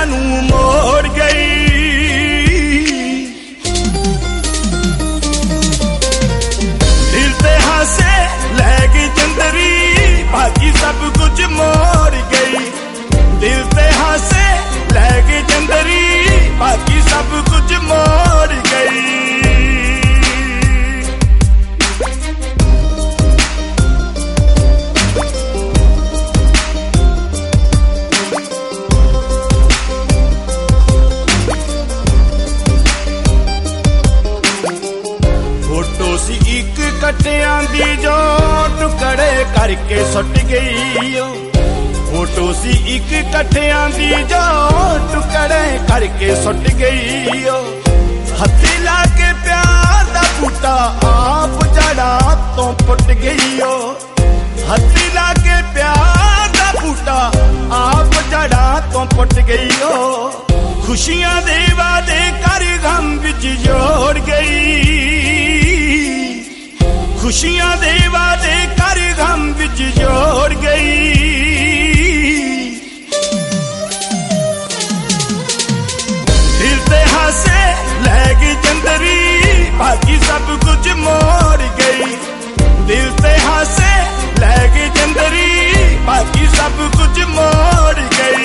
नू मोड़ गई। दिल ते हासे लै गई चंदरी, बाकी सब कुछ मोड़ गई। दिल ते हासे लै गई चंदरी, बाकी सब कुछ मोड़ गई। फोटो सी एक कट्टियां दी जो टुकड़े करके सुट गई। फोटो सी एक कट्टियां दी जो टुकड़े करके सुट गई। हथी ला के प्यार दा बूटा आप जड़ा तो पुट गई। हथी ला के प्यार दा बूटा आप जड़ा तो पुट गई। खुशियां दे वादे कर गम विच जोड़ गई। खुशियां दे वादे कर गम विच जोड़ गई। दिल ते हासे लै गई चंदरी, बाकी सब कुछ मोड़ गई। दिल ते हासे लै गई चंदरी, बाकी सब कुछ मोड़ गई।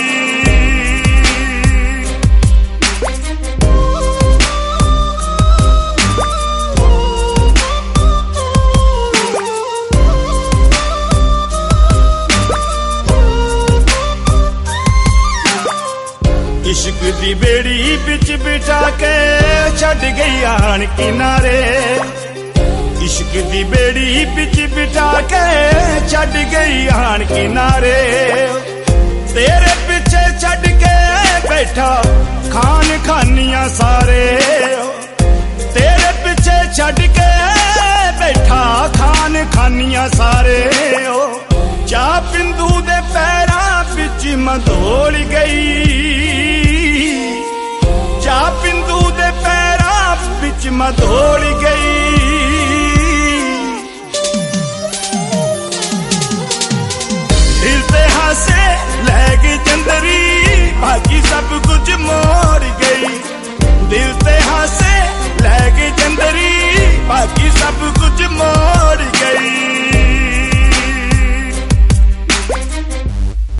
इश्क दी बेड़ी बिच बिठा के छड़ गई आन किनारे। इश्क दी बेड़ी बिच बिठा के छड़ गई आन किनारे। तेरे पीछे छड़ के बैठा खान खानियां सारे। तेरे पीछे छड़ के बैठा खान खानियां सारे। जा बिंदु दे पैरां बिच मधोड़ गई। जा बिंदु दे पैरां बिच मधोड़ गई।